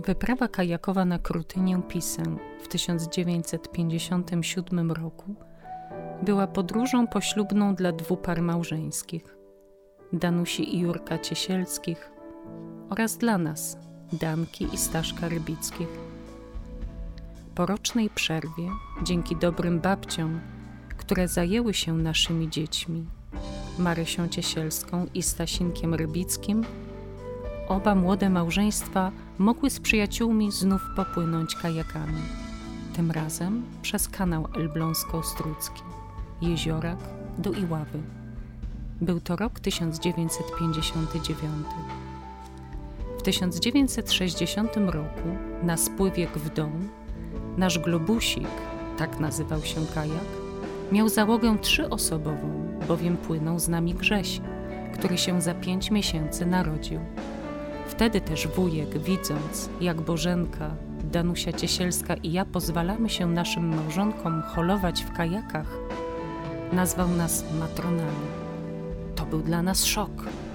Wyprawa kajakowa na Krutynię Pisę w 1957 roku była podróżą poślubną dla 2 par małżeńskich, Danusi i Jurka Ciesielskich oraz dla nas, Danki i Staszka Rybickich. Po rocznej przerwie, dzięki dobrym babciom, które zajęły się naszymi dziećmi, Marysią Ciesielską i Stasinkiem Rybickim, oba młode małżeństwa mogły z przyjaciółmi znów popłynąć kajakami, tym razem przez kanał Elbląsko-Ostrucki, Jeziorak do Iławy. Był to rok 1959. W 1960 roku na spływie Gdą nasz globusik, tak nazywał się kajak, miał załogę 3-osobową, bowiem płynął z nami Grześ, który się za 5 miesięcy narodził. Wtedy też wujek, widząc, jak Bożenka, Danusia Ciesielska i ja pozwalamy się naszym małżonkom holować w kajakach, nazwał nas matronami. To był dla nas szok.